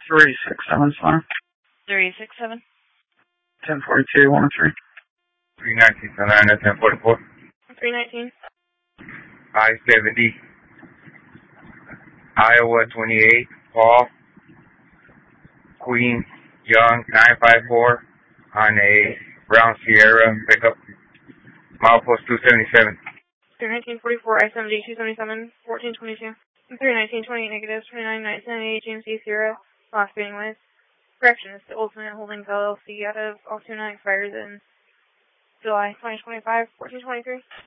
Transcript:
367 Star. 367. 1042, 103. 319, Santa Ana, 1044. 319. I-70. Iowa 28, Paul. Queen, Young, 954 on a Brown Sierra pickup. Milepost 277. 31944, I-70, 277, 1422. 319, 28 negatives, 29, 998, James E. Sierra, lost speeding ways. Correction, it's the Ultimate Holdings LLC out of Altoona, expires in July 2025, 1423.